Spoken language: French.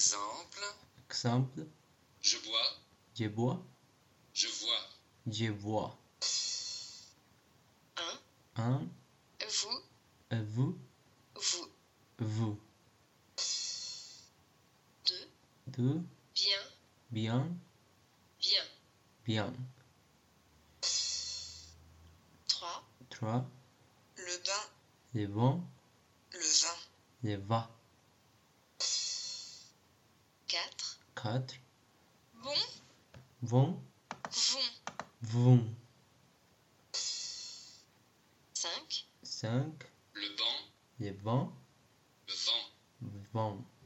Exemple. Je bois. Je bois. Je vois. Je vois. 1. Un. Vous. Vous. Vous. Vous. 2. Deux. Bien. Bien. Bien. Bien. 3. Trois. Le bain. Le vent. Le vin. Le va. 4. Quatre. Bon. Vont. Vont. Vont. 5. Cinq. Le banc. Le vent. Le vent. Vent.